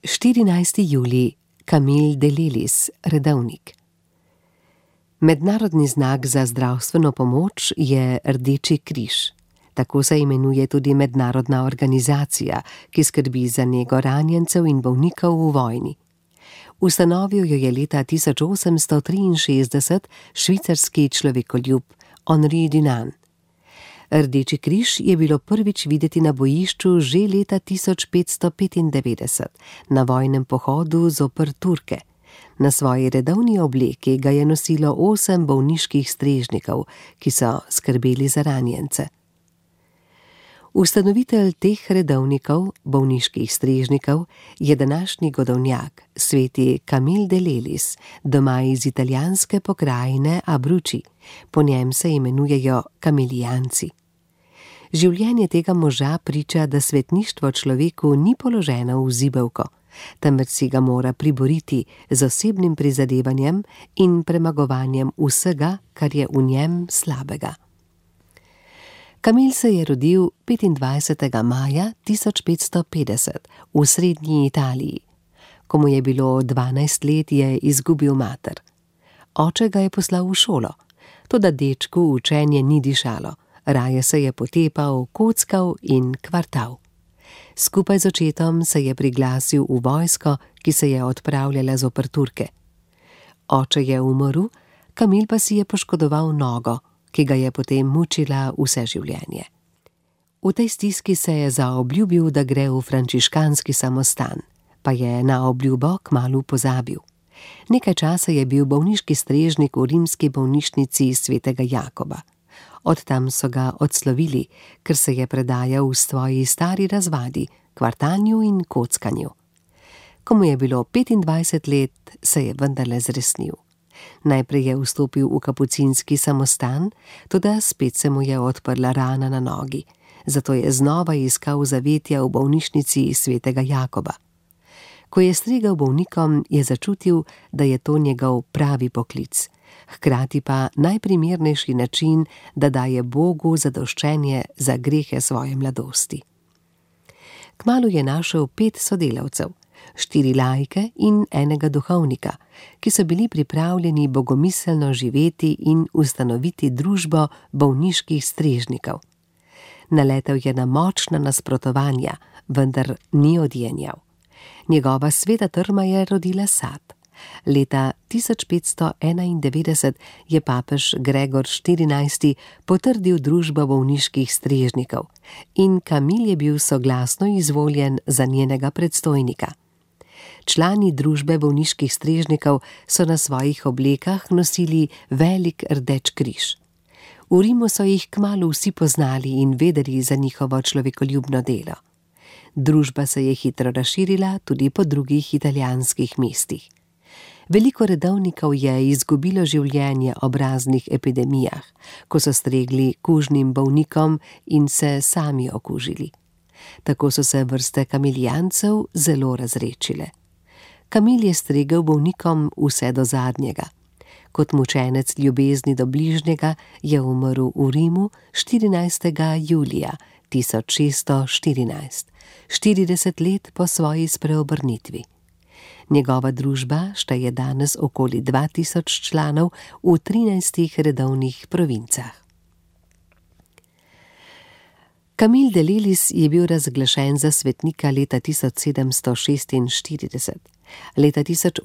14. julij, Camille Delelis, redovnik. Mednarodni znak za zdravstveno pomoč je Rdeči križ. Tako se imenuje tudi mednarodna organizacija, ki skrbi za nego ranjencev in bolnikov v vojni. Ustanovil jo je leta 1863 švicarski človekoljub Henri Dunant. Rdeči križ je bilo prvič videti na bojišču že leta 1595 na vojnem pohodu zoper Turke. Na svoji redovni obleki ga je nosilo 8 bolniških strežnikov, ki so skrbeli za ranjence. Ustanovitelj teh redovnikov, bolniških strežnikov, je današnji godovnjak, sveti Camille Delelis, doma iz italijanske pokrajine Abruzzi. Po njem se imenujejo kamilijanci. Življenje tega moža priča, da svetništvo človeku ni položeno v zibelko, temveč si ga mora priboriti z osebnim prizadevanjem in premagovanjem vsega, kar je v njem slabega. Camille se je rodil 25. maja 1550 v srednji Italiji. Ko mu je bilo 12 let, je izgubil mater. Oče ga je poslal v šolo, toda dečku učenje ni dišalo, raje se je potepal, kockal in kvartal. Skupaj z očetom se je priglasil v vojsko, ki se je odpravljala zoper Turke. Oče je umrl, Camille pa si je poškodoval nogo, ki ga je potem mučila vse življenje. V tej stiski se je zaobljubil, da gre v frančiškanski samostan, pa je na obljubo kmalu pozabil. Nekaj časa je bil bolniški strežnik v rimski bolnišnici svetega Jakoba. Od tam so ga odslovili, ker se je predajal v svoji stari razvadi, kvartanju in kockanju. Ko mu je bilo 25 let, se je vendarle zresnil. Najprej je vstopil v kapucinski samostan, toda spet se mu je odprla rana na nogi, zato je znova iskal zavetja v bolnišnici svetega Jakoba. Ko je stregel bolnikom, je začutil, da je to njegov pravi poklic, hkrati pa najprimernejši način, da daje Bogu zadoščenje za grehe svoje mladosti. Kmalu je našel 5 sodelavcev, 4 laike in enega duhovnika, ki so bili pripravljeni bogomiselno živeti in ustanoviti družbo bolniških strežnikov. Naletel je na močna nasprotovanja, vendar ni odjenjal. Njegova sveta trma je rodila sad. Leta 1591 je papež Gregor XIV potrdil družbo bolniških strežnikov in Camille je bil soglasno izvoljen za njenega predstojnika. Člani družbe bolniških strežnikov so na svojih oblekah nosili velik rdeč križ. V Rimu so jih kmalu vsi poznali in vedeli za njihovo človekoljubno delo. Družba se je hitro razširila tudi po drugih italijanskih mestih. Veliko redovnikov je izgubilo življenje ob raznih epidemijah, ko so stregli kužnim bolnikom in se sami okužili. Tako so se vrste kamilijancev zelo razredčile. Camille je stregel bolnikom vse do zadnjega. Kot mučenec ljubezni do bližnjega je umrl v Rimu 14. julija 1614, 40 let po svoji spreobrnitvi. Njegova družba šteje danes okoli 2000 članov v 13 redovnih provincah. Camille Delelis je bil razglašen za svetnika leta 1746. Leta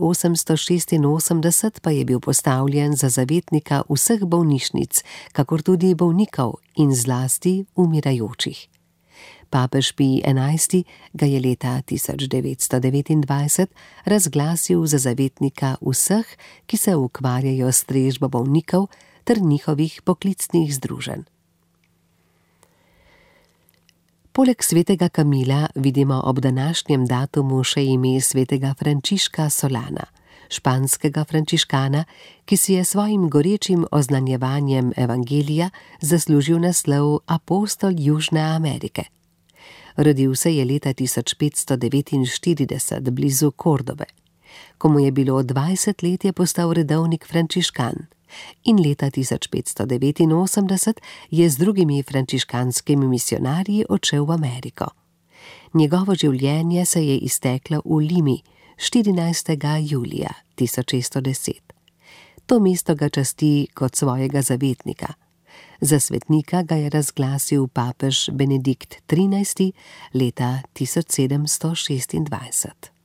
1886 pa je bil postavljen za zavetnika vseh bolnišnic, kakor tudi bolnikov in zlasti umirajočih. Papež Pij XI ga je leta 1929 razglasil za zavetnika vseh, ki se ukvarjajo s strežbo bolnikov ter njihovih poklicnih združenj. Poleg svetega Camilla vidimo ob današnjem datumu še ime svetega Frančiška Solana, španskega frančiškana, ki si je svojim gorečim oznanjevanjem evangelija zaslužil naslov apostol Južne Amerike. Rodil se je leta 1549 blizu Kordobe. Ko mu je bilo 20 let, je postal redovnik frančiškan in leta 1589 je z drugimi frančiškanskimi misionarji odšel v Ameriko. Njegovo življenje se je izteklo v Limi 14. julija 1610. To mesto ga časti kot svojega zavetnika. Za svetnika ga je razglasil papež Benedikt XIII. Leta 1726.